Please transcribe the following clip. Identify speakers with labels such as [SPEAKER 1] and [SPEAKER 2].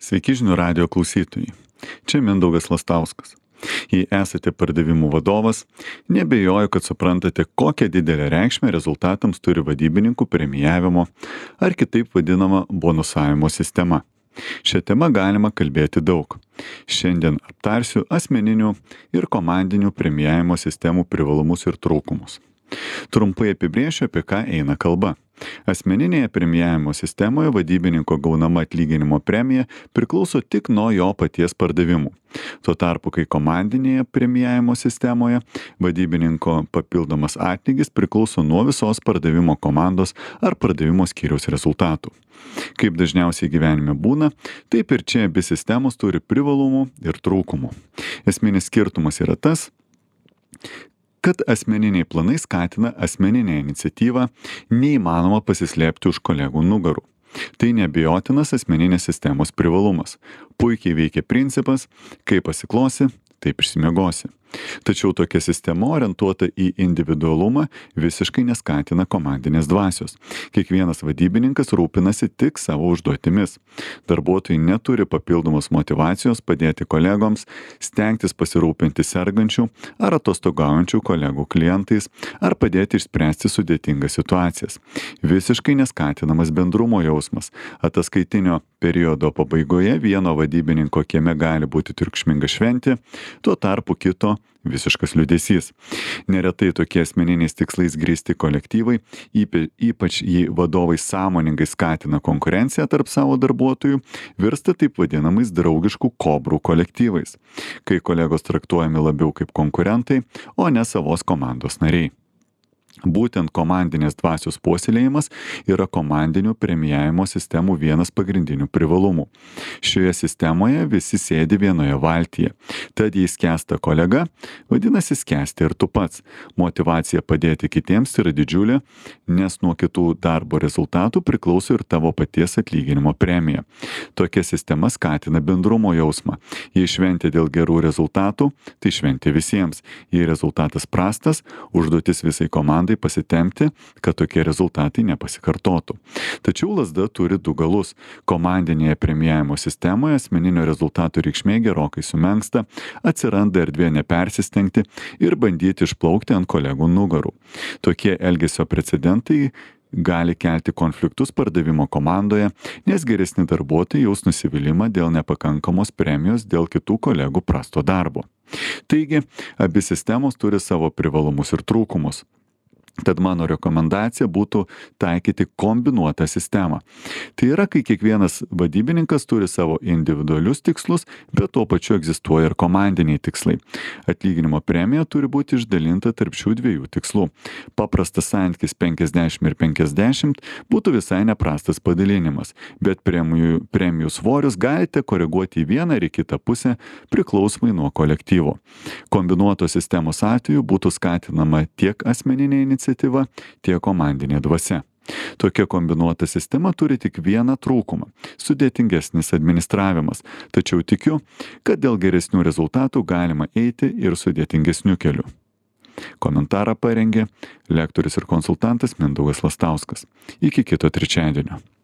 [SPEAKER 1] Sveiki žinių radijo klausytojai. Čia Mindaugas Lastauskas. Jei esate pardavimų vadovas, nebejoju, kad suprantate, kokią didelę reikšmę rezultatams turi vadybininkų premijavimo ar kitaip vadinama bonusavimo sistema. Šią temą galima kalbėti daug. Šiandien aptarsiu asmeninių ir komandinių premijavimo sistemų privalumus ir trūkumus. Trumpai apibrėšiu, apie ką eina kalba. Asmeninėje premijavimo sistemoje vadybininko gaunama atlyginimo premija priklauso tik nuo jo paties pardavimų. Tuo tarpu, kai komandinėje premijavimo sistemoje vadybininko papildomas atlygis priklauso nuo visos pardavimo komandos ar pardavimo skyriaus rezultatų. Kaip dažniausiai gyvenime būna, taip ir čia abi sistemos turi privalumų ir trūkumų. Esminis skirtumas yra tas, kad asmeniniai planai skatina asmeninę iniciatyvą, neįmanoma pasislėpti už kolegų nugarų. Tai neabejotinas asmeninės sistemos privalumas. Puikiai veikia principas, kaip pasiklosi, taip išsimiegosi. Tačiau tokia sistema orientuota į individualumą visiškai neskatina komandinės dvasios. Kiekvienas vadybininkas rūpinasi tik savo užduotimis. Darbuotojai neturi papildomos motyvacijos padėti kolegoms, stengtis pasirūpinti sergančių ar atostogaujančių kolegų klientais ar padėti išspręsti sudėtingas situacijas. Visiškai neskatinamas bendrumo jausmas. Ataskaitinio periodo pabaigoje vieno vadybininko kieme gali būti triukšminga šventė, tuo tarpu kito visiškas liūdesys. Neretai tokie asmeniniais tikslais grįsti kolektyvai, ypač jei vadovai sąmoningai skatina konkurenciją tarp savo darbuotojų, virsta taip vadinamais draugiškų kobrų kolektyvais, kai kolegos traktuojami labiau kaip konkurentai, o ne savos komandos nariai. Būtent komandinės dvasios puoselėjimas yra komandinių premijavimo sistemų vienas pagrindinių privalumų. Šioje sistemoje visi sėdi vienoje valtyje. Tad jei skęsta kolega, vadinasi skęsti ir tu pats. Motyvacija padėti kitiems yra didžiulė, nes nuo kitų darbo rezultatų priklauso ir tavo paties atlyginimo premija. Tokia sistema skatina bendrumo jausmą. Jei šventė dėl gerų rezultatų, tai šventė visiems. Jei rezultatas prastas, užduotis visai komandai pasitempti, kad tokie rezultatai nepasikartotų. Tačiau lazda turi du galus. Komandinėje premijavimo sistemoje asmeninio rezultatų reikšmė gerokai sumenksta, atsiranda erdvė nepersistengti ir bandyti išplaukti ant kolegų nugarų. Tokie elgesio precedentai gali kelti konfliktus pardavimo komandoje, nes geresni darbuotojai jaus nusivylimą dėl nepakankamos premijos dėl kitų kolegų prasto darbo. Taigi, abi sistemos turi savo privalumus ir trūkumus. Tad mano rekomendacija būtų taikyti kombinuotą sistemą. Tai yra, kai kiekvienas vadybininkas turi savo individualius tikslus, bet tuo pačiu egzistuoja ir komandiniai tikslai. Atlyginimo premija turi būti išdalinta tarp šių dviejų tikslų. Paprastas santykis 50 ir 50 būtų visai neprastas padalinimas, bet premijų svorius galite koreguoti į vieną ar į kitą pusę priklausomai nuo kolektyvo. Kombinuotos sistemos atveju būtų skatinama tiek asmeninė iniciatyva, tiek komandinė dvasia. Tokia kombinuota sistema turi tik vieną trūkumą – sudėtingesnis administravimas, tačiau tikiu, kad dėl geresnių rezultatų galima eiti ir sudėtingesniu keliu. Komentarą parengė lektorius ir konsultantas Mindaugas Lastauskas. Iki kito trečiadienio.